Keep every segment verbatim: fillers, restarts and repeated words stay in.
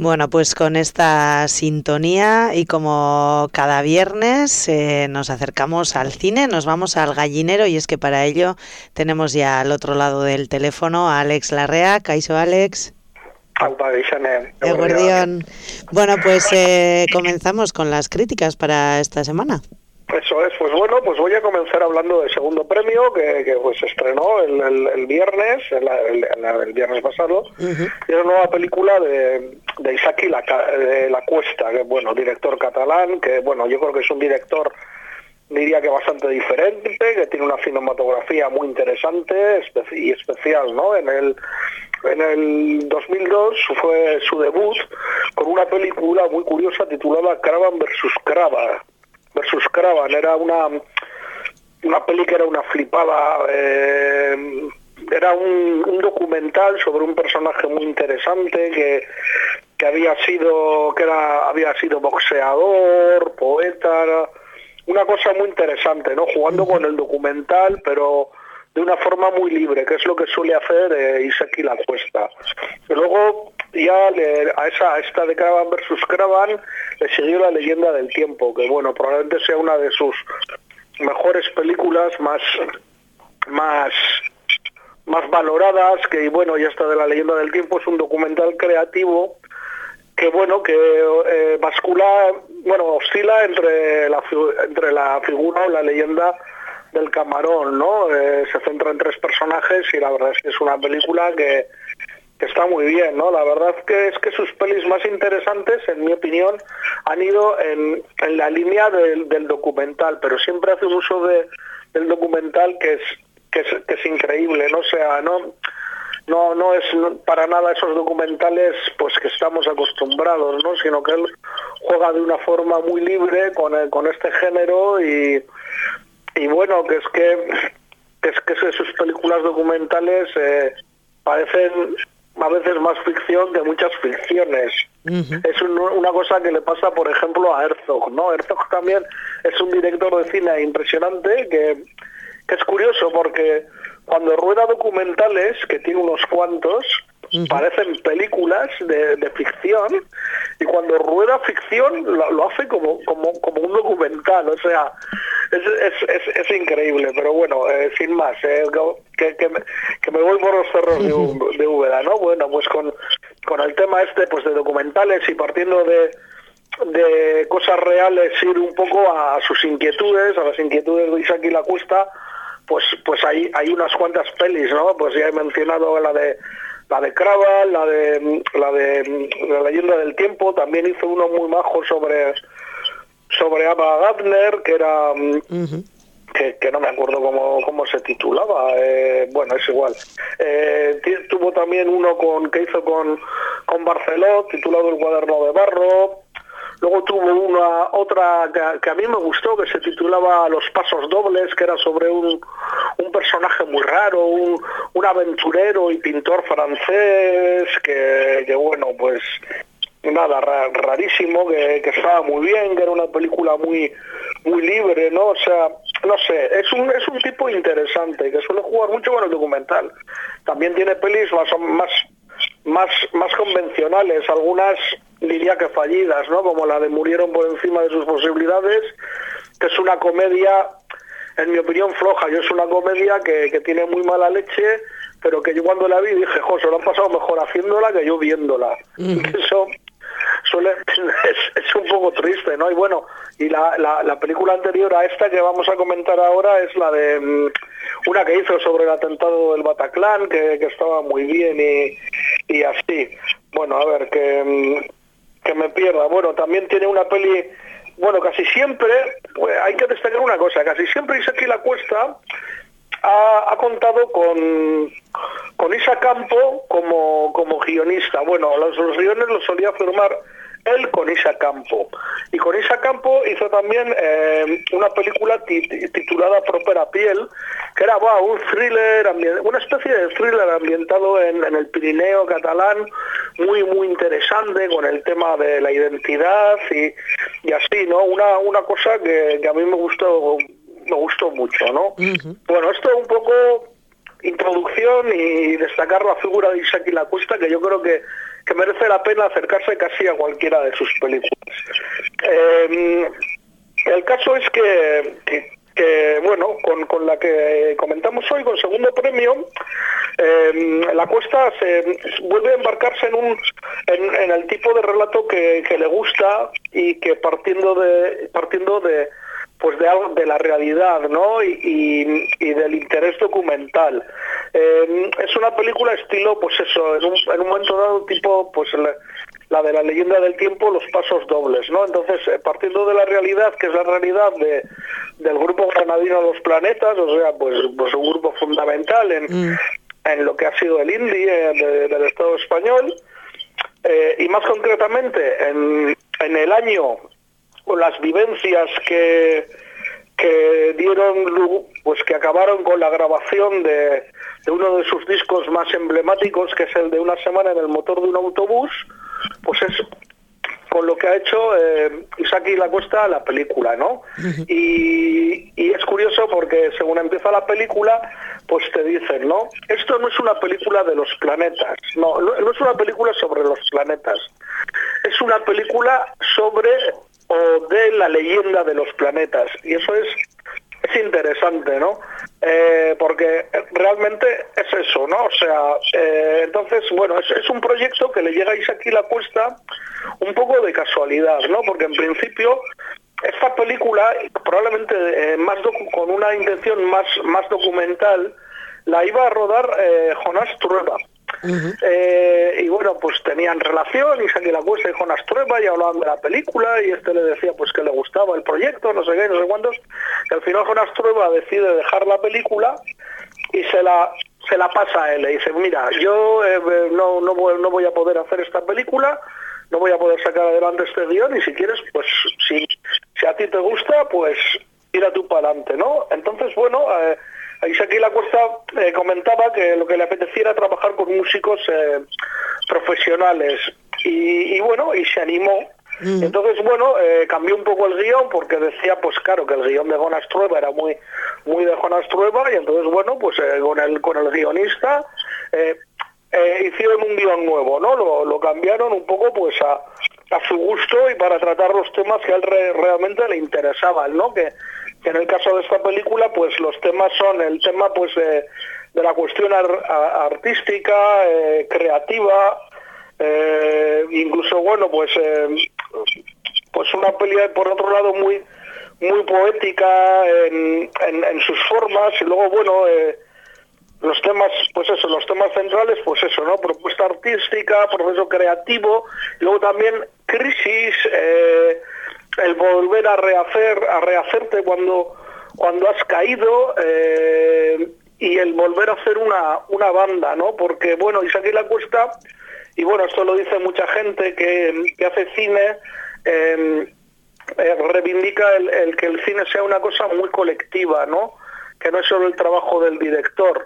Bueno, pues con esta sintonía y como cada viernes eh, nos acercamos al cine, nos vamos al Gallinero y es que para ello tenemos ya al otro lado del teléfono a Alex Larrea. Kaixo, Alex. Eguerdión. Bueno, pues eh, comenzamos con las críticas para esta semana. Eso es, pues bueno, pues voy a comenzar hablando del segundo premio que, que pues se estrenó el, el, el viernes, el, el, el viernes pasado, uh-huh. Y es una nueva película de, de Isaki La, de La Cuesta, que bueno, director catalán, que bueno, yo creo que es un director, diría que bastante diferente, que tiene una cinematografía muy interesante espe- y especial, ¿no? En el en el dos mil dos fue su debut con una película muy curiosa titulada Cravan versus Cravan. versus Cravan, era una una peli que era una flipada, eh, era un, un documental sobre un personaje muy interesante que que había sido que era había sido boxeador, poeta, una cosa muy interesante, ¿no? Jugando con el documental, pero de una forma muy libre, que es lo que suele hacer eh, Isaki La Cuesta. Y luego ya le, a esa a esta de Cravan versus Cravan le siguió La Leyenda del Tiempo, que bueno, probablemente sea una de sus mejores películas, más más más valoradas, que bueno, ya está de La Leyenda del Tiempo, es un documental creativo que bueno, que eh, bascula, bueno, oscila entre la entre la figura o la leyenda del camarón, ¿no? Eh, se centra en tres personajes y la verdad es que es una película que, que está muy bien, ¿no? La verdad que es que sus pelis más interesantes, en mi opinión, han ido en, en la línea del, del documental, pero siempre hace un uso de, del documental que es, que es que es increíble, ¿no? O sea, no no no es para nada esos documentales pues que estamos acostumbrados, ¿no? Sino que él juega de una forma muy libre con el, con este género y y bueno, que es que, que es que sus películas documentales eh, parecen a veces más ficción que muchas ficciones. Uh-huh. Es un, una cosa que le pasa, por ejemplo, a Herzog, ¿no? Herzog también es un director de cine impresionante que, que es curioso porque cuando rueda documentales, que tiene unos cuantos, uh-huh. parecen películas de, de ficción, y cuando rueda ficción lo, lo hace como, como, como un documental, o sea, es, es, es, es increíble, pero bueno, eh, sin más, eh, que, que, me, que me voy por los cerros uh-huh. de, de Úbeda, ¿no? Bueno, pues con, con el tema este pues de documentales y partiendo de, de cosas reales, ir un poco a sus inquietudes, a las inquietudes de Isaki La Cuesta, pues pues hay hay unas cuantas pelis, ¿no? Pues ya he mencionado la de la de Cravan, la de la de La Leyenda del Tiempo, también hizo uno muy majo sobre sobre Ava Gardner, que era uh-huh. que, que no me acuerdo cómo cómo se titulaba, eh, bueno, es igual. Eh, t- tuvo también uno con que hizo con con Barceló, titulado El Cuaderno de Barro. Luego tuvo una otra que, que a mí me gustó, que se titulaba Los Pasos Dobles, que era sobre un, un personaje muy raro, un, un aventurero y pintor francés, que, que bueno, pues nada, ra, rarísimo, que, que estaba muy bien, que era una película muy muy libre, ¿no? O sea, no sé, es un es un tipo interesante, que suele jugar mucho con el documental. También tiene pelis más más más más convencionales, algunas diría que fallidas, ¿no? Como la de Murieron por encima de sus posibilidades, que es una comedia, en mi opinión, floja. Yo es una comedia que, que tiene muy mala leche, pero que yo cuando la vi dije, jo, se lo han pasado mejor haciéndola que yo viéndola. Mm. Eso suele es, es un poco triste, ¿no? Y bueno, y la, la, la película anterior a esta que vamos a comentar ahora es la de um, una que hizo sobre el atentado del Bataclan, que, que estaba muy bien y, y así. Bueno, a ver, que... Um, que me pierda. Bueno, también tiene una peli, bueno, casi siempre, pues, hay que destacar una cosa, casi siempre Isaki La Cuesta ha, ha contado con con Isa Campo como, como guionista. Bueno, los, los guiones los solía firmar él con Isa Campo. Y con Isa Campo hizo también eh, una película titulada Propera Piel, que era wow, un thriller, una especie de thriller ambientado en, en el Pirineo catalán, muy muy interesante con el tema de la identidad y, y así, ¿no? Una una cosa que, que a mí me gustó me gustó mucho, ¿no? Uh-huh. Bueno, esto es un poco introducción y destacar la figura de Isaki La Cuesta, que yo creo que que merece la pena acercarse casi a cualquiera de sus películas. Eh, el caso es que, que, que bueno, con, con la que comentamos hoy, con Segundo Premio, eh, La Cuesta se vuelve a embarcarse en un en, en el tipo de relato que, que le gusta y que partiendo de partiendo de pues de algo de la realidad, ¿no? Y, y, y del interés documental. Eh, es una película estilo, pues eso, en un, en un momento dado tipo, pues la, la de La Leyenda del Tiempo, Los Pasos Dobles, ¿no? Entonces, eh, partiendo de la realidad, que es la realidad de, del grupo granadino Los Planetas, o sea, pues, pues un grupo fundamental en, mm. en lo que ha sido el indie eh, de, del Estado español, eh, y más concretamente en, en el año con las vivencias que, que dieron, pues que acabaron con la grabación de, de uno de sus discos más emblemáticos, que es el de Una semana en el motor de un autobús, pues es con lo que ha hecho eh, Isaki La Cuesta la película, ¿no? Uh-huh. Y, y es curioso porque según empieza la película, pues te dicen, ¿no? Esto no es una película de los planetas, no, no, no es una película sobre los planetas, es una película sobre o de la leyenda de los planetas, y eso es es interesante, ¿no? Eh, porque realmente es eso, ¿no? O sea, eh, entonces, bueno, es, es un proyecto que le llega a Isaki La Cuesta un poco de casualidad, ¿no? Porque en principio esta película, probablemente eh, más docu- con una intención más, más documental, la iba a rodar eh, Jonás Trueba. Uh-huh. Eh, y bueno, pues tenían relación, Isaki La Cuesta y Jonás Trueba, y hablaban de la película, y este le decía pues que le gustaba el proyecto, no sé qué, no sé cuántos, y al final Jonás Trueba decide dejar la película y se la se la pasa a él, le dice, mira, yo eh, no, no, voy, no voy a poder hacer esta película, no voy a poder sacar adelante este guión, y si quieres, pues si, si a ti te gusta, pues tira tú para adelante, ¿no? Entonces, bueno, eh, Isaki La Cuesta eh, comentaba que lo que le apetecía era trabajar con músicos eh, profesionales y, y bueno, y se animó. Mm. Entonces, bueno, eh, cambió un poco el guión porque decía, pues claro, que el guión de Jonás Trueba era muy muy de Jonás Trueba, y entonces, bueno, pues eh, con el con el guionista eh, eh, hicieron un guión nuevo, ¿no? Lo, lo cambiaron un poco pues a, a su gusto y para tratar los temas que a él re, realmente le interesaban, ¿no? Que que en el caso de esta película, pues los temas son el tema pues de, de la cuestión ar, a, artística, eh, creativa, eh, incluso bueno pues eh, pues una peli por otro lado muy muy poética en, en, en sus formas, y luego bueno eh, los temas, pues eso, los temas centrales, pues eso, ¿no? Propuesta artística, proceso creativo, y luego también crisis, eh, el volver a rehacer, a rehacerte cuando cuando has caído, eh, y el volver a hacer una una banda, ¿no? Porque bueno, Isaki La Cuesta, y bueno, esto lo dice mucha gente que, que hace cine, eh, eh, reivindica el, el que el cine sea una cosa muy colectiva, ¿no? Que no es solo el trabajo del director,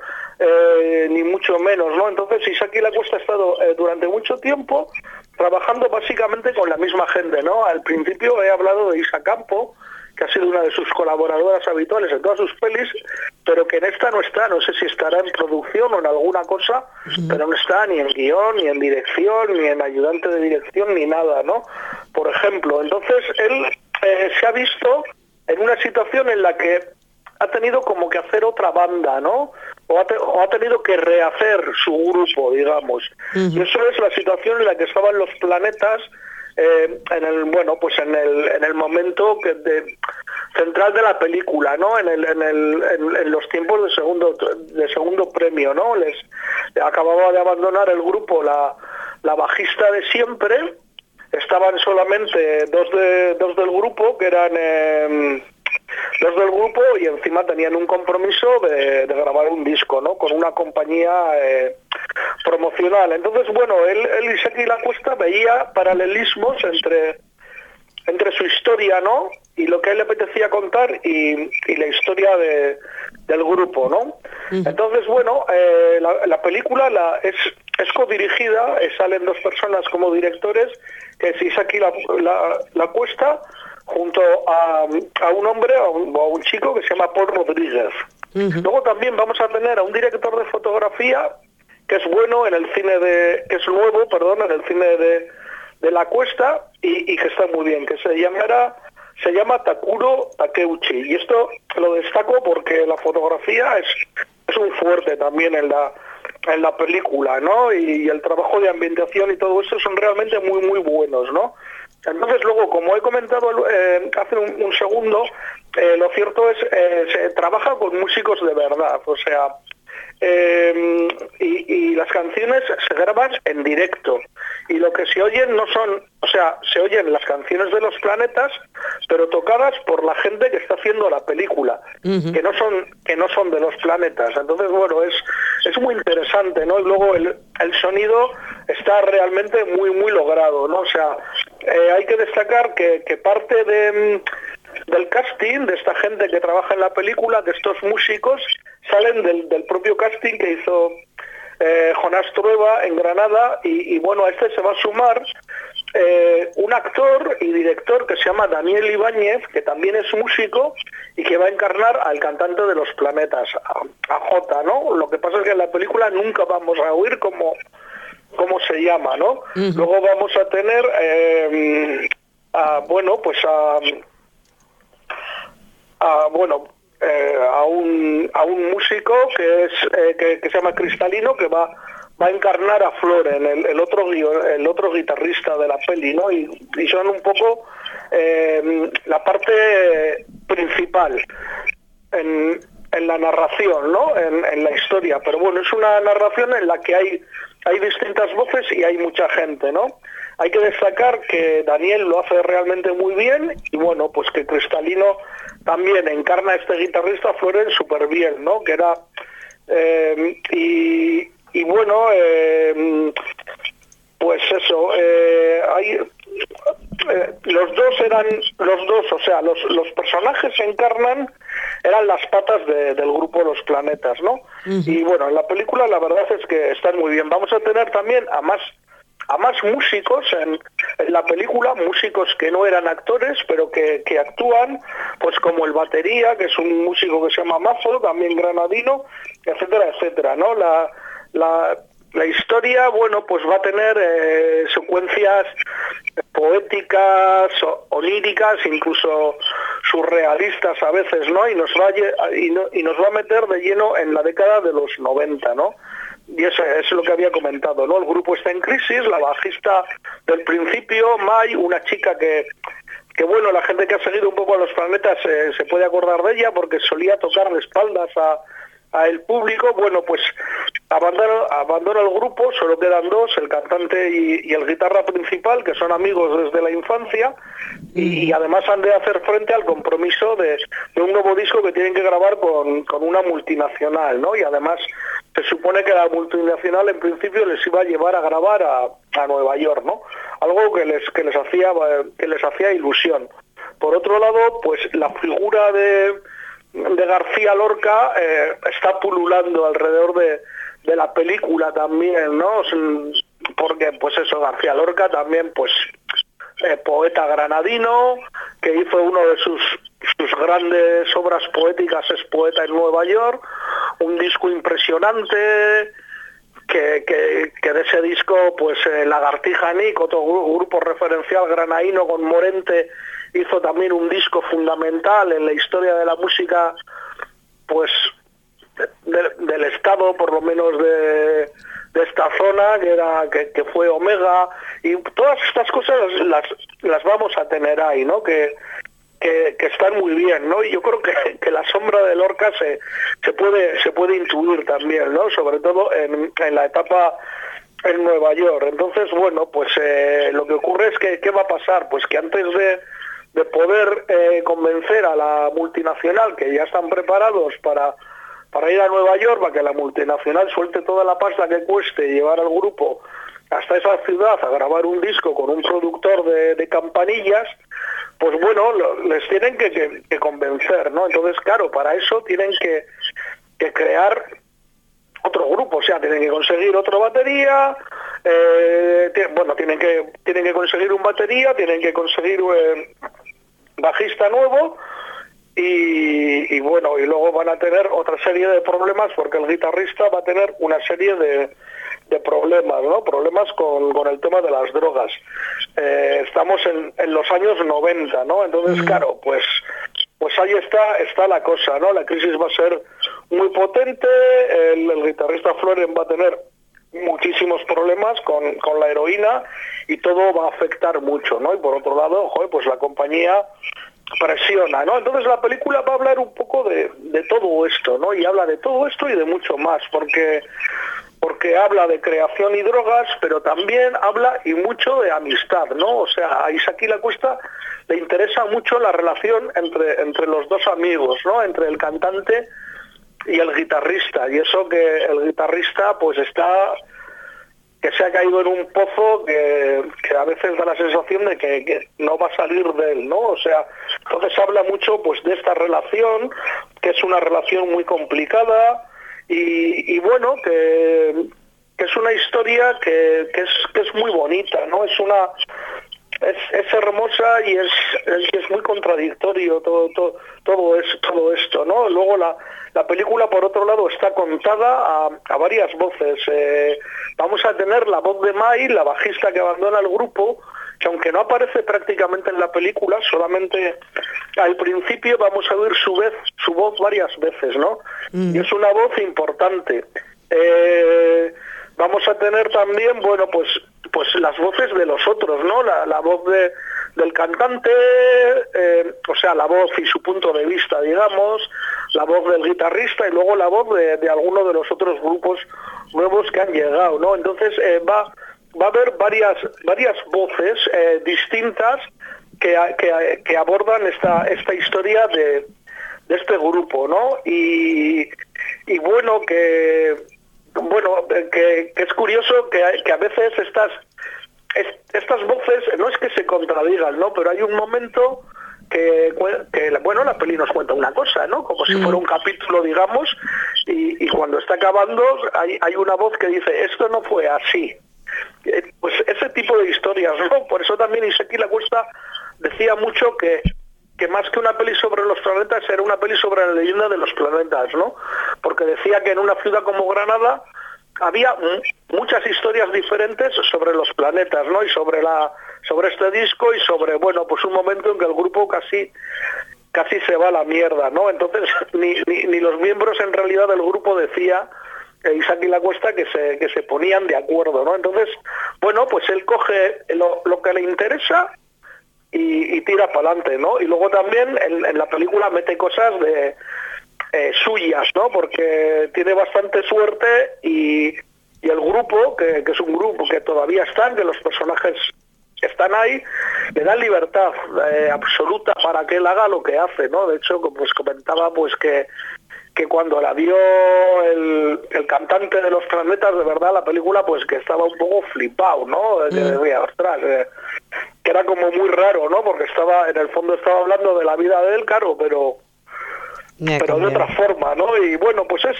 eh, ni mucho menos, ¿no? Entonces Isaki La Cuesta ha estado eh, durante mucho tiempo trabajando básicamente con la misma gente, ¿no? Al principio he hablado de Isa Campo, que ha sido una de sus colaboradoras habituales en todas sus pelis, pero que en esta no está, no sé si estará en producción o en alguna cosa, uh-huh. pero no está ni en guión, ni en dirección, ni en ayudante de dirección, ni nada, ¿no? Por ejemplo, entonces él eh, se ha visto en una situación en la que ha tenido como que hacer otra banda, ¿no? O ha, te, o ha tenido que rehacer su grupo, digamos. Uh-huh. Y eso es la situación en la que estaban Los Planetas, eh, en el bueno, pues en el en el momento que de, central de la película, ¿no? En el en el en, en los tiempos de segundo de segundo premio, ¿no? Les acababa de abandonar el grupo la la bajista de siempre. Estaban solamente dos de dos del grupo, que eran eh, los del grupo, y encima tenían un compromiso de, de grabar un disco, ¿no? Con una compañía eh, promocional. Entonces, bueno, él, él Isaki La Cuesta veía paralelismos entre entre su historia, ¿no? Y lo que a él le apetecía contar y, y la historia de, del grupo, ¿no? Uh-huh. Entonces, bueno, eh, la, la película la, es, es codirigida, eh, salen dos personas como directores, que es Isaki La, la, La Cuesta, junto a, a un hombre, a un, a un chico que se llama Paul Rodríguez. Uh-huh. Luego también vamos a tener a un director de fotografía que es bueno en el cine de, que es nuevo, perdón, en el cine de, de la Cuesta y, y que está muy bien, que se llamará, se llama Takuro Takeuchi. Y esto lo destaco porque la fotografía es, es un fuerte también en la, en la película, ¿no? Y, y el trabajo de ambientación y todo eso son realmente muy, muy buenos, ¿no? Entonces luego, como he comentado eh, hace un, un segundo, eh, lo cierto es eh, se trabaja con músicos de verdad, o sea, eh, y, y las canciones se graban en directo y lo que se oyen no son, o sea, se oyen las canciones de los planetas, pero tocadas por la gente que está haciendo la película, uh-huh. que no son que no son de los planetas. Entonces, bueno, es es muy interesante, ¿no? Y luego el, el sonido está realmente muy muy logrado, ¿no? O sea, eh, hay que destacar que, que parte de del casting, de esta gente que trabaja en la película, de estos músicos, salen del, del propio casting que hizo eh, Jonás Trueba en Granada, y, y bueno, a este se va a sumar eh, un actor y director que se llama Daniel Ibáñez, que también es músico y que va a encarnar al cantante de los planetas, a, a Jota, ¿no? Lo que pasa es que en la película nunca vamos a oír cómo, cómo se llama, ¿no? Uh-huh. Luego vamos a tener, eh, a, bueno, pues a... a bueno, eh, a un a un músico que es eh, que, que se llama Cristalino, que va va a encarnar a Floren, el, el otro el otro guitarrista de la peli, ¿no? Y, y son un poco eh, la parte principal en, en la narración, ¿no? En, en la historia. Pero bueno, es una narración en la que hay hay distintas voces y hay mucha gente, ¿no? Hay que destacar que Daniel lo hace realmente muy bien y bueno, pues que Cristalino también encarna a este guitarrista Floren súper bien, ¿no? Que era eh, y, y bueno, eh, pues eso, eh, hay eh, los dos eran los dos, o sea, los los personajes se encarnan eran las patas de, del grupo Los Planetas, ¿no? Uh-huh. Y bueno, en la película la verdad es que están muy bien. Vamos a tener también a más a más músicos en, en la película, músicos que no eran actores, pero que, que actúan, pues como el batería, que es un músico que se llama Mazo, también granadino, etcétera, etcétera, ¿no? La, la, la historia, bueno, pues va a tener eh, secuencias poéticas, oníricas, incluso surrealistas a veces, ¿no? Y nos va a, y, no, y nos va a meter de lleno en la década de los noventa, ¿no? Y eso es lo que había comentado, ¿no? El grupo está en crisis, la bajista del principio, Mai, una chica que, que bueno, la gente que ha seguido un poco a Los Planetas eh, se puede acordar de ella porque solía tocar de espaldas a, a el público. Bueno, pues abandona, abandona el grupo, solo quedan dos, el cantante y, y el guitarra principal, que son amigos desde la infancia, y, y además han de hacer frente al compromiso de, de un nuevo disco que tienen que grabar con, con una multinacional, ¿no? Y además se supone que la multinacional en principio les iba a llevar a grabar a, a Nueva York, ¿no? Algo que les que les hacía que les hacía ilusión. Por otro lado, pues la figura de, de García Lorca eh, está pululando alrededor de, de la película también, ¿no? Porque pues eso, García Lorca también pues eh, poeta granadino, que hizo uno de sus sus grandes obras poéticas, es Poeta en Nueva York, un disco impresionante, que, que, que de ese disco, pues eh, Lagartija Nick, otro grupo referencial granadino con Morente, hizo también un disco fundamental en la historia de la música, pues de, del estado, por lo menos de, de esta zona, que era que, que fue Omega, y todas estas cosas las, las vamos a tener ahí, ¿no? Que Que, que están muy bien, ¿no? Y yo creo que, que la sombra de Lorca se, se puede se puede intuir también, ¿no? Sobre todo en, en la etapa en Nueva York. Entonces, bueno, pues eh, lo que ocurre es que ¿qué va a pasar? Pues que antes de, de poder eh, convencer a la multinacional, que ya están preparados para, para ir a Nueva York, para que la multinacional suelte toda la pasta que cueste llevar al grupo hasta esa ciudad a grabar un disco con un productor de, de campanillas, pues bueno, lo, les tienen que, que, que convencer, ¿no? Entonces, claro, para eso tienen que, que crear otro grupo, o sea, tienen que conseguir otra batería, eh, t- bueno, tienen que tienen que conseguir un batería, tienen que conseguir eh, bajista nuevo, y, y bueno, y luego van a tener otra serie de problemas porque el guitarrista va a tener una serie de de problemas, ¿no? Problemas con, con el tema de las drogas. Eh, estamos en, en los años noventa, ¿no? Entonces, mm. claro, pues pues ahí está está la cosa, ¿no? La crisis va a ser muy potente, el, el guitarrista Floren va a tener muchísimos problemas con, con la heroína y todo va a afectar mucho, ¿no? Y por otro lado, joder, pues la compañía presiona, ¿no? Entonces la película va a hablar un poco de, de todo esto, ¿no? Y habla de todo esto y de mucho más, porque porque habla de creación y drogas, pero también habla y mucho de amistad, ¿no? O sea, a Isaki La Cuesta le interesa mucho la relación entre, entre los dos amigos, ¿no? Entre el cantante y el guitarrista, y eso que el guitarrista pues está, que se ha caído en un pozo que, que a veces da la sensación de que, que no va a salir de él, ¿no? O sea, entonces habla mucho pues de esta relación, que es una relación muy complicada, y, y bueno, que, que es una historia que, que, es, que es muy bonita, ¿no? Es una... Es, es hermosa y es, es, es muy contradictorio todo, todo, todo, es, todo esto, ¿no? Luego la, la película, por otro lado, está contada a, a varias voces. Eh, vamos a tener la voz de Mai, la bajista que abandona el grupo, que aunque no aparece prácticamente en la película, solamente al principio vamos a oír su, vez, su voz varias veces, ¿no? Mm. Y es una voz importante. Eh, vamos a tener también, bueno, pues pues las voces de los otros, ¿no? La, la voz de, del cantante, eh, o sea, la voz y su punto de vista, digamos, la voz del guitarrista y luego la voz de, de alguno de los otros grupos nuevos que han llegado, ¿no? Entonces eh, va, va a haber varias, varias voces eh, distintas que, que, que abordan esta, esta historia de, de este grupo, ¿no? Y, y bueno, que... Bueno, que, que es curioso que, que a veces estas es, estas voces no es que se contradigan, ¿no? Pero hay un momento que, que bueno, la peli nos cuenta una cosa, ¿no? Como si fuera un capítulo, digamos, y, y cuando está acabando hay, hay una voz que dice, esto no fue así. Pues ese tipo de historias, ¿no? Por eso también Isaki La Cuesta decía mucho que que más que una peli sobre los planetas era una peli sobre la leyenda de los planetas, ¿no? Porque decía que en una ciudad como Granada había muchas historias diferentes sobre los planetas, ¿no? Y sobre la sobre este disco y sobre, bueno, pues un momento en que el grupo casi casi se va a la mierda, ¿no? Entonces ni, ni, ni los miembros en realidad del grupo decía eh, Isaki La Cuesta que se que se ponían de acuerdo, ¿no? Entonces, bueno, pues él coge lo, lo que le interesa Y, y tira para adelante, ¿no? Y luego también en, en la película mete cosas de eh, suyas, ¿no? Porque tiene bastante suerte y, y el grupo, que, que es un grupo que todavía están, que los personajes están ahí, le dan libertad eh, absoluta para que él haga lo que hace, ¿no? De hecho, pues comentaba pues que que cuando la vio el, el cantante de los planetas, de verdad, la película, pues que estaba un poco flipado, ¿no? Que mm. decía, ostras, eh, que era como muy raro, ¿no? Porque estaba, en el fondo estaba hablando de la vida de él, claro, pero yeah, pero de otra forma, ¿no? Y bueno, pues es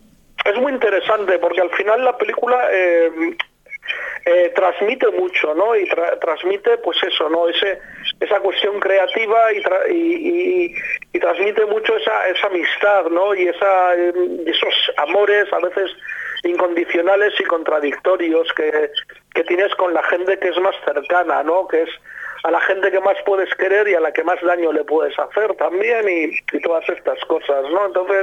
es muy interesante, porque al final la película eh, eh, transmite mucho, ¿no? Y tra transmite, pues eso, ¿no? Ese esa cuestión creativa y, tra y, y, y transmite mucho esa, esa amistad, ¿no? Y esa, esos amores a veces incondicionales y contradictorios que, que tienes con la gente que es más cercana, ¿no? Que es a la gente que más puedes querer y a la que más daño le puedes hacer también y, y todas estas cosas, ¿no? Entonces,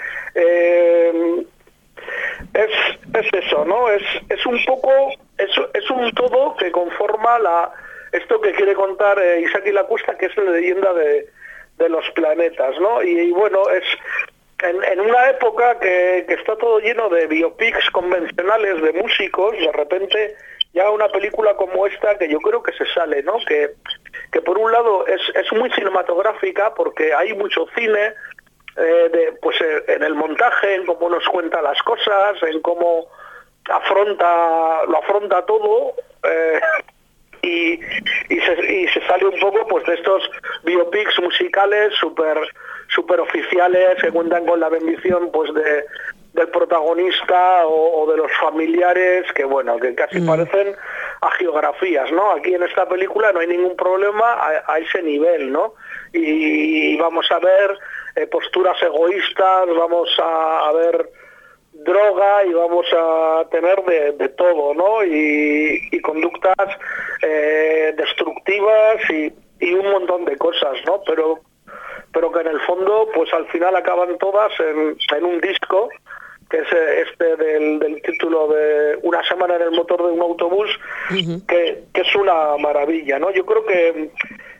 eh, es, es eso, ¿no? Es, es un poco, es, es un todo que conforma la esto que quiere contar eh, Isaki La Cuesta, que es la leyenda de, de los planetas, ¿no? Y, y bueno, es en, en una época que, que está todo lleno de biopics convencionales de músicos, de repente ya una película como esta, que yo creo que se sale, ¿no? Que, que por un lado es, es muy cinematográfica, porque hay mucho cine, eh, de, pues eh, en el montaje, en cómo nos cuenta las cosas, en cómo afronta, lo afronta todo, eh, Y, y, se, y se sale un poco pues de estos biopics musicales super super oficiales que cuentan con la bendición pues de del protagonista o, o de los familiares, que bueno, que casi mm. parecen hagiografías, ¿no? Aquí en esta película no hay ningún problema a, a ese nivel, ¿no? Y, y vamos a ver eh, posturas egoístas, vamos a, a ver droga y vamos a tener de, de todo, ¿no? Y, y conductas eh, destructivas y, y un montón de cosas, ¿no? Pero, pero que en el fondo, pues al final acaban todas en, en un disco, que es este del, del título de Una semana en el motor de un autobús, uh-huh. que, que es una maravilla, ¿no? Yo creo que,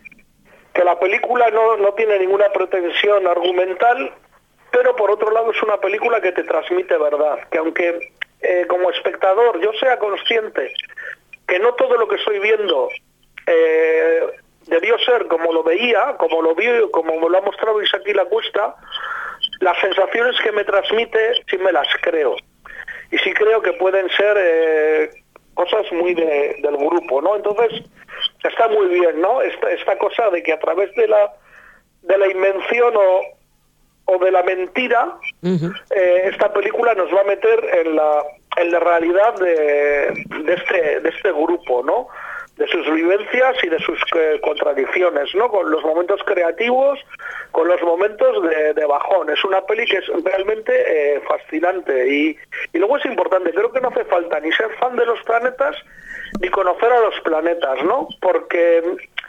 que la película no, no tiene ninguna pretensión argumental, pero por otro lado es una película que te transmite verdad, que aunque eh, como espectador yo sea consciente que no todo lo que estoy viendo eh, debió ser como lo veía, como lo vio, como me lo ha mostrado Isaki Lacuesta, las sensaciones que me transmite sí me las creo. Y sí creo que pueden ser eh, cosas muy de, del grupo, ¿no? Entonces está muy bien, ¿no? Esta, esta cosa de que a través de la, de la invención o o de la mentira, uh-huh. eh, esta película nos va a meter en la, en la realidad de, de, este, de este grupo, ¿no? De sus vivencias y de sus eh, contradicciones, ¿no? Con los momentos creativos, con los momentos de, de bajón. Es una peli que es realmente eh, fascinante. Y, y luego es importante, creo que no hace falta ni ser fan de los planetas, ni conocer a los planetas, ¿no? Porque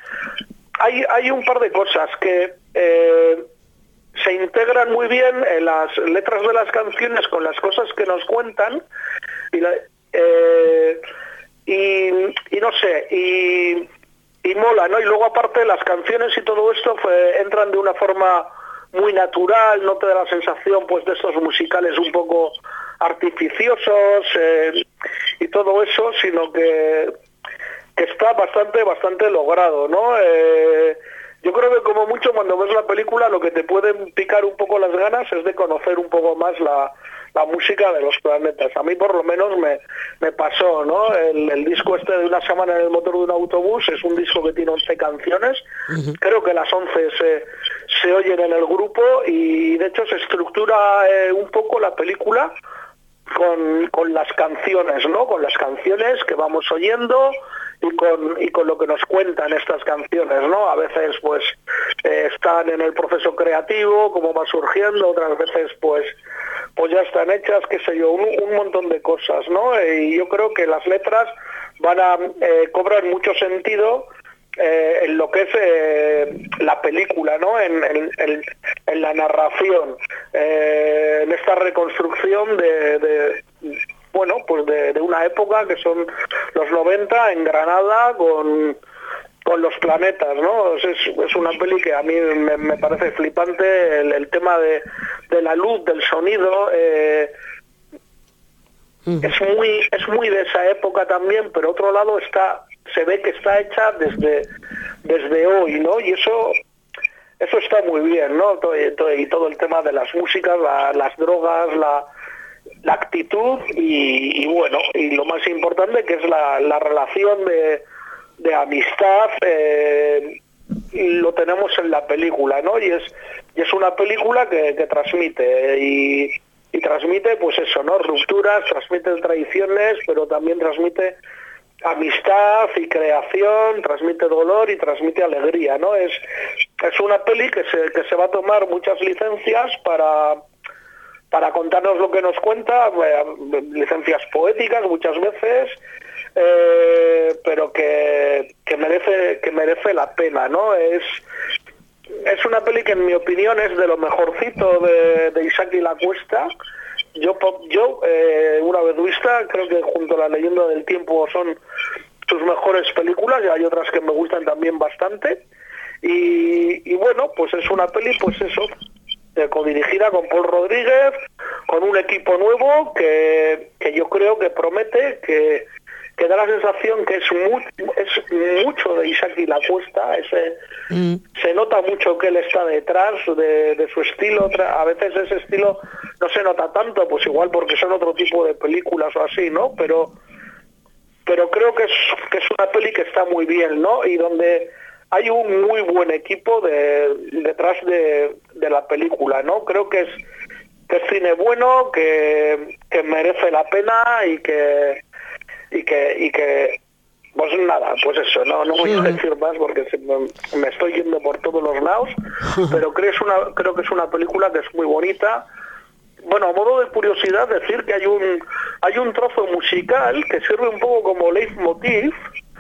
hay, hay un par de cosas que... Eh, se integran muy bien en las letras de las canciones con las cosas que nos cuentan y, la, eh, y, y no sé, y, y mola, ¿no? Y luego aparte las canciones y todo esto fue, entran de una forma muy natural, no te da la sensación pues de estos musicales un poco artificiosos eh, y todo eso, sino que, que está bastante, bastante logrado, ¿no? Eh, Yo creo que como mucho cuando ves la película lo que te pueden picar un poco las ganas es de conocer un poco más la, la música de los planetas. A mí por lo menos me, me pasó, ¿no? El, el disco este de Una semana en el motor de un autobús es un disco que tiene once canciones. Uh-huh. Creo que las once se, se oyen en el grupo y de hecho se estructura eh, un poco la película con, con las canciones, ¿no? Con las canciones que vamos oyendo y con y con lo que nos cuentan estas canciones, ¿no? A veces pues eh, están en el proceso creativo, cómo va surgiendo, otras veces pues pues ya están hechas, qué sé yo, un, un montón de cosas, ¿no? Y yo creo que las letras van a eh, cobrar mucho sentido eh, en lo que es eh, la película, ¿no? En, en, en, en la narración, eh, en esta reconstrucción de, de bueno, pues de, de una época que son los noventa en Granada con, con los planetas, ¿no? Es, es una peli que a mí me, me parece flipante, el, el tema de, de la luz, del sonido, eh, uh-huh. es muy es muy de esa época también, pero otro lado está se ve que está hecha desde desde hoy, ¿no? Y eso eso está muy bien, ¿no? Todo, todo, y todo el tema de las músicas, la, las drogas, la la actitud y, y bueno, y lo más importante que es la, la relación de, de amistad, eh, lo tenemos en la película, ¿no? Y es y es una película que, que transmite y, y transmite pues eso, ¿no? Rupturas, transmite traiciones, pero también transmite amistad y creación, transmite dolor y transmite alegría, ¿no? Es, es una peli que se, que se va a tomar muchas licencias para para contarnos lo que nos cuenta, eh, licencias poéticas muchas veces, eh, pero que, que merece que merece la pena, ¿no? Es es una peli que en mi opinión es de lo mejorcito de, de Isaki Lacuesta. Yo, yo eh, una vez vista, creo que junto a La leyenda del tiempo son sus mejores películas, y hay otras que me gustan también bastante. Y, y bueno, pues es una peli, pues eso, codirigida con Paul Rodríguez, con un equipo nuevo que, que yo creo que promete, que, que da la sensación que es, muy, es mucho de Isaki Lacuesta, ese, mm. se nota mucho que él está detrás de, de su estilo, a veces ese estilo no se nota tanto, pues igual porque son otro tipo de películas o así, ¿no? Pero, pero creo que es, que es una peli que está muy bien, ¿no? Y donde hay un muy buen equipo de, detrás de, de la película, ¿no? Creo que es, que es cine bueno, que, que merece la pena y que y que y que pues nada, pues eso, no no voy a decir más porque se me, me estoy yendo por todos los lados, pero creo, es una, creo que es una película que es muy bonita bueno, a modo de curiosidad decir que hay un hay un trozo musical que sirve un poco como leitmotiv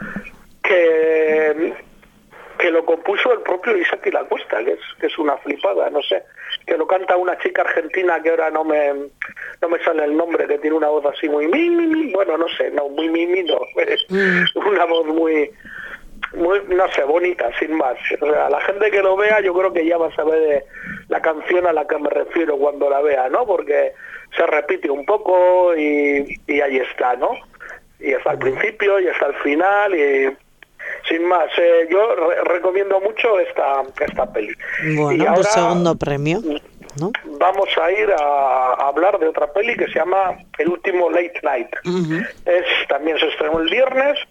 que que lo compuso el propio Isaki Lacuesta, que es que es una flipada, no sé, que lo canta una chica argentina que ahora no me no me sale el nombre, que tiene una voz así muy mi, mi, mi, bueno, no sé, no, muy mi, mi, no, es una voz muy muy, no sé, bonita, sin más. O sea, la gente que lo vea yo creo que ya va a saber de la canción a la que me refiero cuando la vea, ¿no? Porque se repite un poco y, y ahí está, ¿no? Y hasta el principio y hasta el final y sin más. Eh, yo re recomiendo mucho esta, esta peli. Bueno, y ahora, pues segundo premio, ¿no? Vamos a ir a, a hablar de otra peli que se llama El último Late Night. Uh-huh. Es también se estrenó el viernes.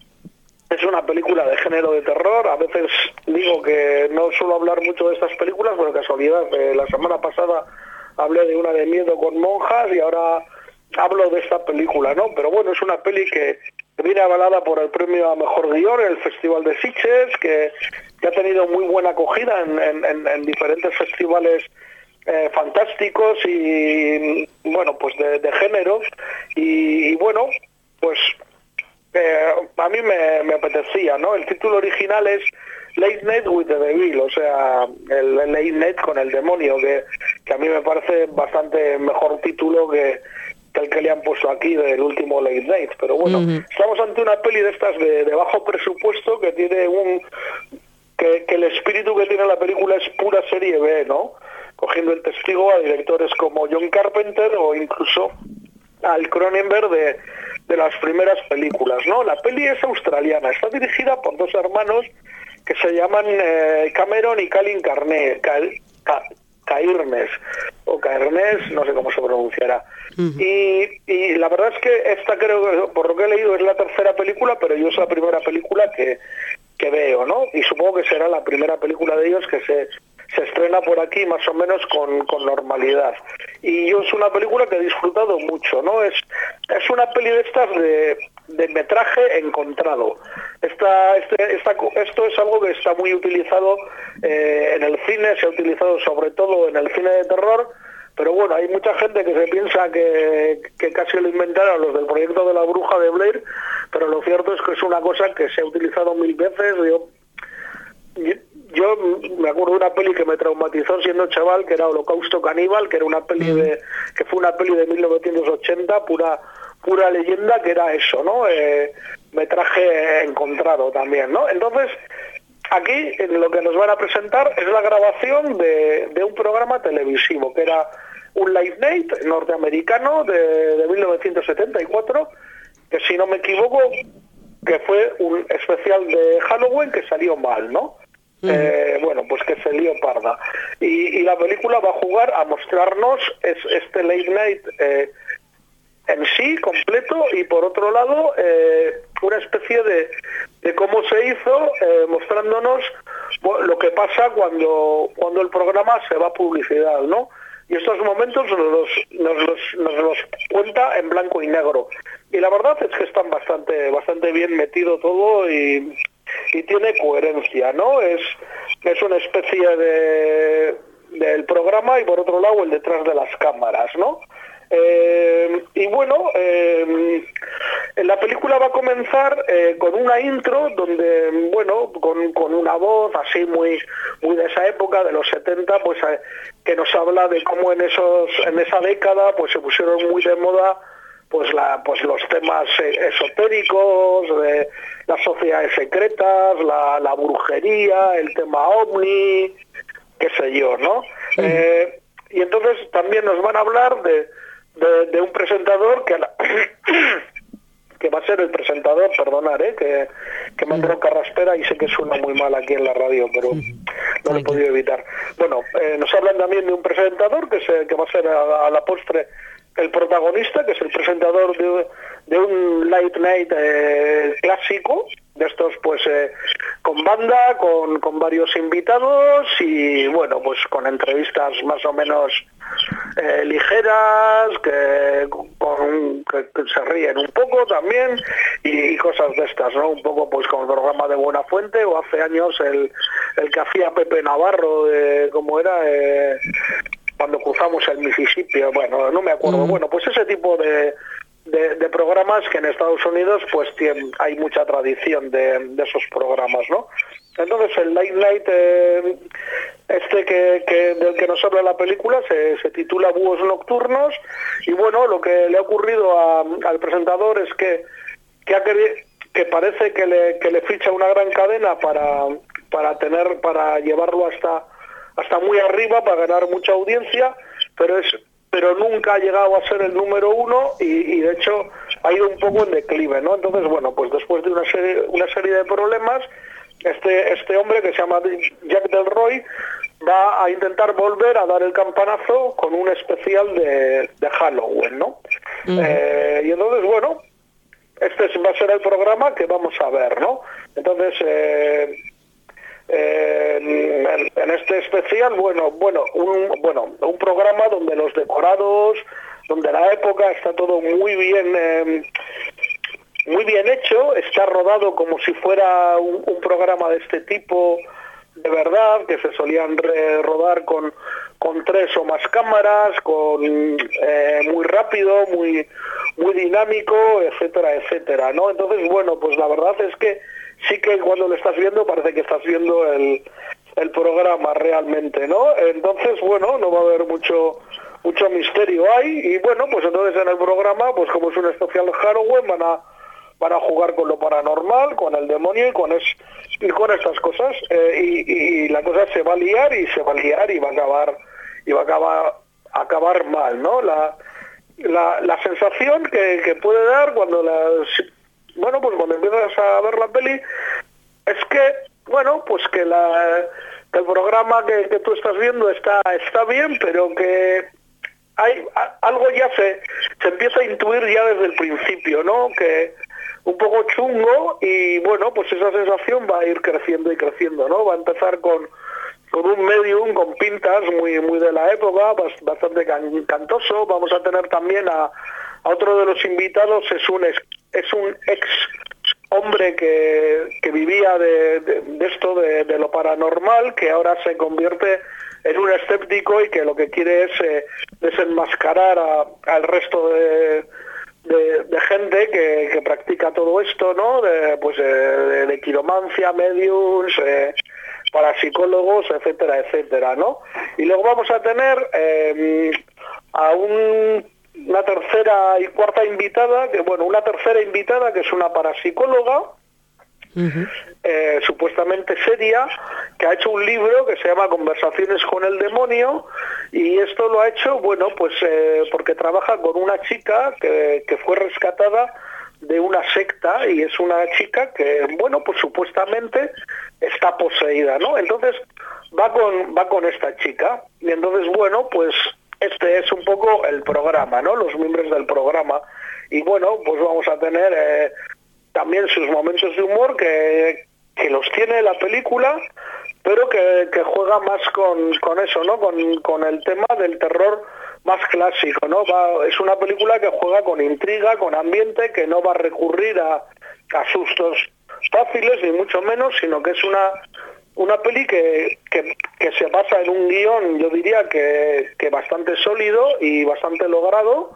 Es una película de género de terror. A veces digo que no suelo hablar mucho de estas películas, por casualidad. Eh, la semana pasada hablé de una de miedo con monjas y ahora hablo de esta película, ¿no? Pero bueno, es una peli que viene avalada por el premio a Mejor Guión en el Festival de Sitges, que, que ha tenido muy buena acogida en, en, en diferentes festivales eh, fantásticos y, bueno, pues de, de género. Y, y bueno, pues eh, a mí me, me apetecía, ¿no? El título original es Late Night with the Devil, o sea, el, el Late Night con el demonio, que, que a mí me parece bastante mejor título que el que le han puesto aquí del último Late Night, pero bueno, uh-huh. Estamos ante una peli de estas de, de bajo presupuesto que tiene un que, que el espíritu que tiene la película es pura serie B, ¿no? Cogiendo el testigo a directores como John Carpenter o incluso al Cronenberg de, de las primeras películas, ¿no? La peli es australiana, está dirigida por dos hermanos que se llaman eh, Cameron y Calin Carne, Cal, Cal, Cairnes o Cairnes, no sé cómo se pronunciará. Uh-huh. y, y la verdad es que esta creo que, por lo que he leído, es la tercera película, pero yo es la primera película que, que veo, ¿no? Y supongo que será la primera película de ellos que se, se estrena por aquí más o menos con, con normalidad. Y yo es una película que he disfrutado mucho, ¿no? Es, es una peli de estas de, de metraje encontrado. Esta, este, esta, esto es algo que está muy utilizado eh, en el cine, se ha utilizado sobre todo en el cine de terror, pero bueno, hay mucha gente que se piensa que, que casi lo inventaron los del proyecto de la bruja de Blair, pero lo cierto es que es una cosa que se ha utilizado mil veces. Yo, yo, yo me acuerdo de una peli que me traumatizó siendo chaval, que era Holocausto Caníbal, que era una peli de, que fue una peli de mil novecientos ochenta, pura pura leyenda, que era eso, ¿no? Eh, metraje encontrado también, ¿no? Entonces, aquí lo que nos van a presentar es la grabación de, de un programa televisivo, que era un Late Night norteamericano de, de mil novecientos setenta y cuatro, que si no me equivoco, que fue un especial de Halloween que salió mal, ¿no? Uh-huh. Eh, bueno, pues que se lió parda. Y, y la película va a jugar a mostrarnos es, este Late Night eh, en sí, completo, y por otro lado, eh, una especie de, de cómo se hizo, eh, mostrándonos bueno, lo que pasa cuando, cuando el programa se va a publicidad, ¿no? Y estos momentos nos los, nos los, nos los cuenta en blanco y negro. Y la verdad es que están bastante, bastante bien metido todo y, y tiene coherencia, ¿no? Es, es una especie de del programa y por otro lado el detrás de las cámaras, ¿no? Eh, y bueno, eh, la película va a comenzar eh, con una intro donde, bueno, con, con una voz así muy muy de esa época, de los setenta, pues eh, que nos habla de cómo en esos en esa década pues se pusieron muy de moda pues la pues los temas eh, esotéricos, de las sociedades secretas, la, la brujería, el tema ovni, qué sé yo, ¿no? Sí. Eh, y entonces también nos van a hablar de De, de un presentador que la, que va a ser el presentador, perdonar, ¿eh? que, que me entró carraspera y sé que suena muy mal aquí en la radio, pero no lo he podido evitar. Bueno, eh, nos hablan también de un presentador que, se, que va a ser a, a la postre el protagonista, que es el presentador de, de un late night eh, clásico, de estos pues eh, con banda, con, con varios invitados y bueno, pues con entrevistas más o menos eh, ligeras, que, con, que, que se ríen un poco también y, y cosas de estas, ¿no? Un poco pues como el programa de Buenafuente o hace años el, el que hacía Pepe Navarro, de, ¿cómo era? Eh, cuando cruzamos el Mississippi, bueno, no me acuerdo, mm. bueno, pues ese tipo de, de, de programas que en Estados Unidos pues tienen, hay mucha tradición de, de esos programas, ¿no? Entonces el Late Night, eh, este que, que del que nos habla la película, se, se titula Búhos Nocturnos, y bueno, lo que le ha ocurrido a, al presentador es que, que, ha querido, que parece que le, que le ficha una gran cadena para, para, tener, para llevarlo hasta, hasta muy arriba, para ganar mucha audiencia, pero es pero nunca ha llegado a ser el número uno y, y de hecho ha ido un poco en declive, ¿no? Entonces, bueno, pues después de una serie, una serie de problemas, Este, este hombre que se llama Jack Del Roy va a intentar volver a dar el campanazo con un especial de, de Halloween, ¿no? Uh-huh. Eh, y entonces, bueno, este va a ser el programa que vamos a ver, ¿no? Entonces, eh, eh, en, en este especial, bueno, bueno, un, bueno, un programa donde los decorados, donde la época está todo muy bien... Eh, muy bien hecho, está rodado como si fuera un, un programa de este tipo de verdad, que se solían re rodar con, con tres o más cámaras, con eh, muy rápido, muy muy dinámico, etcétera, etcétera, ¿no? Entonces, bueno, pues la verdad es que sí que cuando lo estás viendo parece que estás viendo el, el programa realmente, ¿no? Entonces, bueno, no va a haber mucho mucho misterio ahí, y bueno, pues entonces en el programa, pues como es un especial Halloween, van a van a jugar con lo paranormal, con el demonio y con es, y con estas cosas, eh, y, y la cosa se va a liar y se va a liar y va a acabar y va a acabar acabar mal, ¿no? La la, la sensación que, que puede dar cuando las bueno pues cuando empiezas a ver la peli es que bueno pues que la que el programa que, que tú estás viendo está está bien, pero que hay a, algo ya se se empieza a intuir ya desde el principio, ¿no? Que un poco chungo, y bueno, pues esa sensación va a ir creciendo y creciendo, ¿no? Va a empezar con, con un medium, con pintas muy muy de la época, bastante can, cantoso. Vamos a tener también a, a otro de los invitados, es un ex, es un ex hombre que, que vivía de, de, de esto, de, de lo paranormal, que ahora se convierte en un escéptico y que lo que quiere es eh, desenmascarar a, al resto de... De, de gente que, que practica todo esto, ¿no? De, pues de, de quiromancia, mediums, eh, parapsicólogos, etcétera, etcétera, ¿no? Y luego vamos a tener eh, a un, una tercera y cuarta invitada, que bueno, una tercera invitada que es una parapsicóloga, Uh-huh. eh, supuestamente seria, que ha hecho un libro que se llama Conversaciones con el demonio, y esto lo ha hecho, bueno, pues eh, porque trabaja con una chica que, que fue rescatada de una secta, y es una chica que, bueno, pues supuestamente está poseída, ¿no? Entonces va con va con esta chica, y entonces, bueno, pues este es un poco el programa, ¿no? Los miembros del programa, y bueno, pues vamos a tener eh, también sus momentos de humor que, que los tiene la película, pero que, que juega más con, con eso, ¿no? Con, con el tema del terror más clásico, ¿no? Va, es una película que juega con intriga, con ambiente, que no va a recurrir a, a sustos fáciles, ni mucho menos, sino que es una una peli que, que, que se basa en un guión, yo diría que, que bastante sólido y bastante logrado,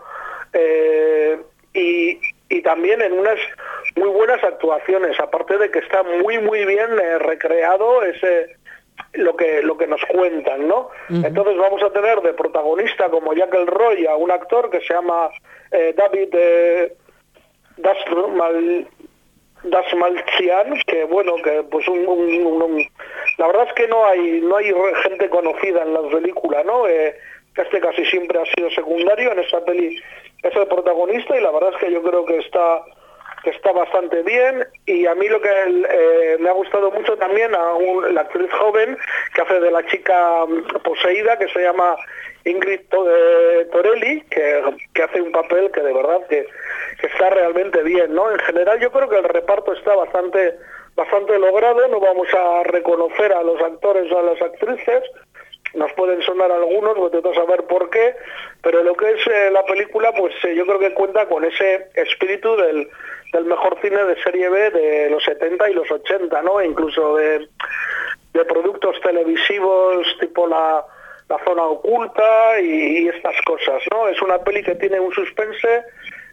eh, y, y también en unas muy buenas actuaciones, aparte de que está muy muy bien eh, recreado ese lo que lo que nos cuentan, ¿no? Uh-huh. Entonces vamos a tener de protagonista como Jack El Roy a un actor que se llama eh, David eh, Dastmalchian, Dastmalchian, que bueno, que pues un, un, un, un la verdad es que no hay no hay gente conocida en la película, ¿no? Eh, este casi siempre ha sido secundario, en esta peli es el protagonista, y la verdad es que yo creo que está que está bastante bien. Y a mí lo que eh, me ha gustado mucho también a un, la actriz joven que hace de la chica poseída, que se llama Ingrid Torelli, que, que hace un papel que de verdad que, que está realmente bien, ¿no? En general yo creo que el reparto está bastante bastante logrado. No vamos a reconocer a los actores o a las actrices, nos pueden sonar algunos, voy a saber por qué, pero lo que es eh, la película, pues eh, yo creo que cuenta con ese espíritu del, del mejor cine de serie B de los setenta y los ochenta, ¿no? E incluso de, de productos televisivos tipo la, La zona oculta y, y estas cosas, ¿no? Es una peli que tiene un suspense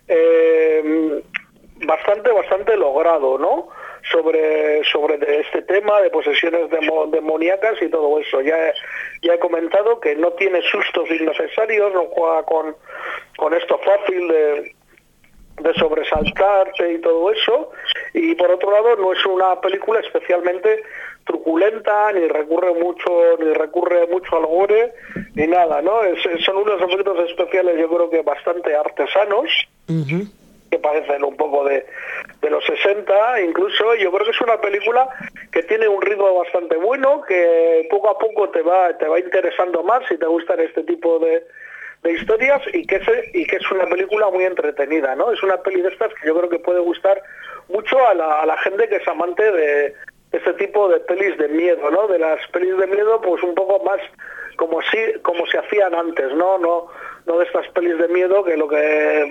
eh, bastante, bastante logrado, ¿no? Sobre, sobre este tema de posesiones demo, demoníacas y todo eso. Ya he, ya he comentado que no tiene sustos innecesarios, no juega con, con esto fácil de, de sobresaltarte y todo eso. Y por otro lado, no es una película especialmente truculenta, ni recurre mucho, ni recurre mucho al gore, ni nada, ¿no? Es, son unos efectos especiales, yo creo que bastante artesanos. Uh-huh. Que parecen un poco de, de los sesenta, incluso. Yo creo que es una película que tiene un ritmo bastante bueno, que poco a poco te va te va interesando más si te gustan este tipo de, de historias, y que, es, y que es una película muy entretenida, ¿no? Es una peli de estas que yo creo que puede gustar mucho a la, a la gente que es amante de este tipo de pelis de miedo, ¿no? De las pelis de miedo, pues un poco más como si como se hacían antes, ¿no? No, no de estas pelis de miedo que lo que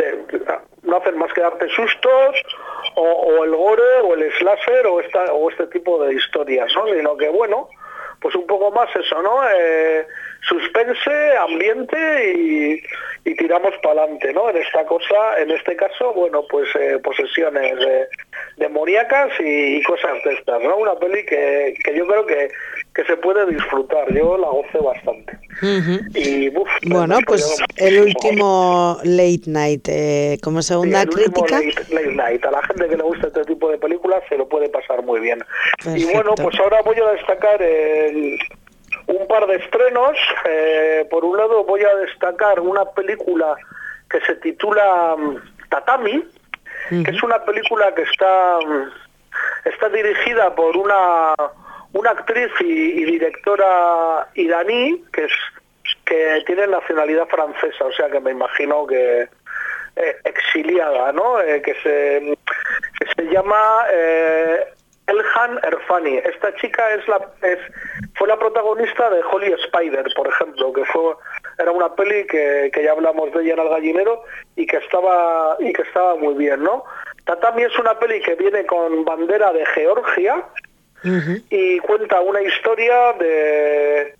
no hacen más que darte sustos, o, o el gore, o el slasher, o esta o este tipo de historias, ¿no? Sino que, bueno, pues un poco más eso, ¿no? Eh, suspense, ambiente y, y tiramos para adelante, ¿no? En esta cosa, en este caso, bueno, pues eh, posesiones eh, demoníacas y, y cosas de estas, ¿no? Una peli que, que yo creo que, que se puede disfrutar. Yo la gocé bastante. Uh-huh. Y, uf, bueno, pues el último Late Night, eh, como segunda sí, el crítica. Late, late Night. A la gente que le gusta este tipo de películas se lo puede pasar muy bien. Perfecto. Y bueno, pues ahora voy a destacar el... un par de estrenos. Eh, por un lado voy a destacar una película que se titula um, Tatami, uh-huh. que es una película que está um, está dirigida por una una actriz y, y directora iraní que es que tiene nacionalidad francesa, o sea que me imagino que eh, exiliada, ¿no? Eh, que se que se llama eh, Elhan Erfani. Esta chica es la es fue la protagonista de Holy Spider, por ejemplo, que fue era una peli que, que ya hablamos de ella en El Gallinero y que estaba y que estaba muy bien, ¿no? Tatami es una peli que viene con bandera de Georgia, uh-huh. y cuenta una historia de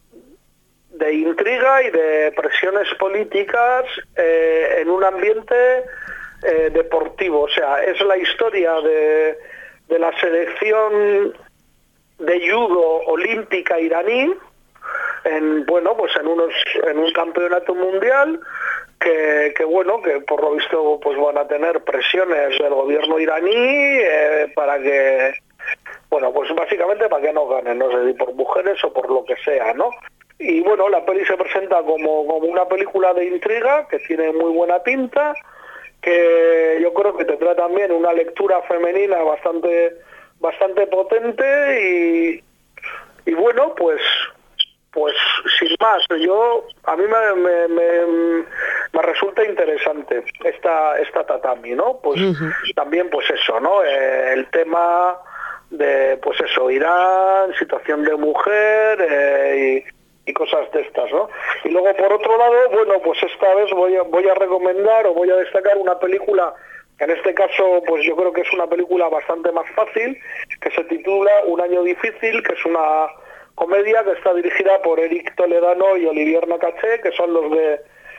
de intriga y de presiones políticas eh, en un ambiente eh, deportivo. O sea, es la historia de de la selección de judo olímpica iraní en bueno pues en unos en un campeonato mundial que, que bueno que por lo visto pues van a tener presiones del gobierno iraní eh, para que bueno pues básicamente para que no ganen, no sé si por mujeres o por lo que sea, ¿no? Y bueno, la peli se presenta como, como una película de intriga que tiene muy buena pinta, que yo creo que tendrá también una lectura femenina bastante bastante potente y, y bueno, pues pues sin más, yo a mí me, me, me, me resulta interesante esta esta Tatami, ¿no? Pues uh-huh. también pues eso, ¿no? Eh, el tema de pues eso, Irán, situación de mujer eh, y y cosas de estas, ¿no? Y luego por otro lado, bueno, pues esta vez voy a, voy a recomendar o voy a destacar una película, en este caso pues yo creo que es una película bastante más fácil, que se titula Un año difícil, que es una comedia que está dirigida por Eric Toledano y Olivier Nakache, que son los de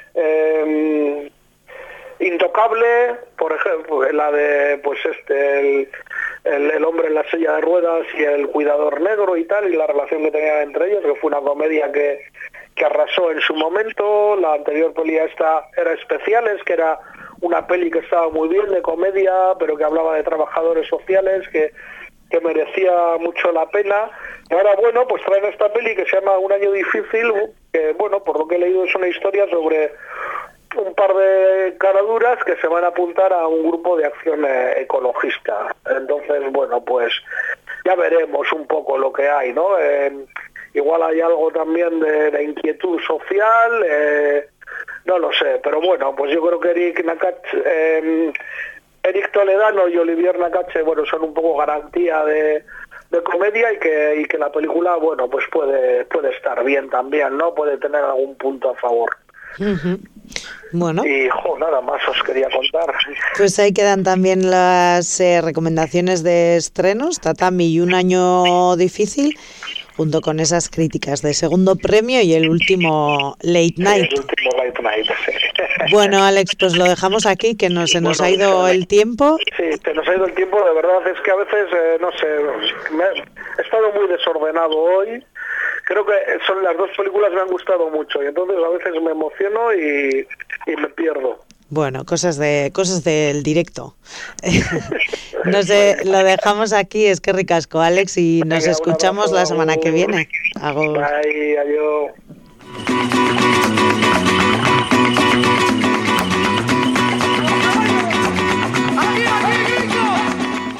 eh, Intocable, por ejemplo, la de pues este el, el, el hombre en la silla de ruedas y el cuidador negro y tal, y la relación que tenían entre ellos, que fue una comedia que, que arrasó en su momento. La anterior peli esta era Especiales, que era una peli que estaba muy bien de comedia, pero que hablaba de trabajadores sociales, que, que merecía mucho la pena. Y ahora, bueno, pues traen esta peli que se llama Un año difícil, que bueno, por lo que he leído es una historia sobre un par de caraduras que se van a apuntar a un grupo de acción eh, ecologista. Entonces, bueno, pues ya veremos un poco lo que hay, ¿no? Eh, igual hay algo también de, de inquietud social, eh, no lo sé, pero bueno, pues yo creo que Eric Nakache, eh, Eric Toledano y Olivier Nakache, bueno, son un poco garantía de, de comedia y que, y que la película, bueno, pues puede, puede estar bien también, ¿no? Puede tener algún punto a favor. Uh-huh. Bueno, y jo, nada más os quería contar. Pues ahí quedan también las eh, recomendaciones de estrenos, Tatami y Un año difícil. junto con esas críticas de segundo premio y el último Late Night. Sí, el último Late Night, sí. Bueno, Alex, pues lo dejamos aquí, que no, se nos bueno, ha ido el tiempo. Sí, se nos ha ido el tiempo, de verdad, es que a veces, eh, no sé, me, he estado muy desordenado hoy. Creo que son las dos películas que me han gustado mucho y entonces a veces me emociono y, y me pierdo. Bueno, cosas de cosas del directo. No sé, lo dejamos aquí, es que ricasco, Alex, y nos Venga, escuchamos la semana que viene. Hago... Bye, adiós.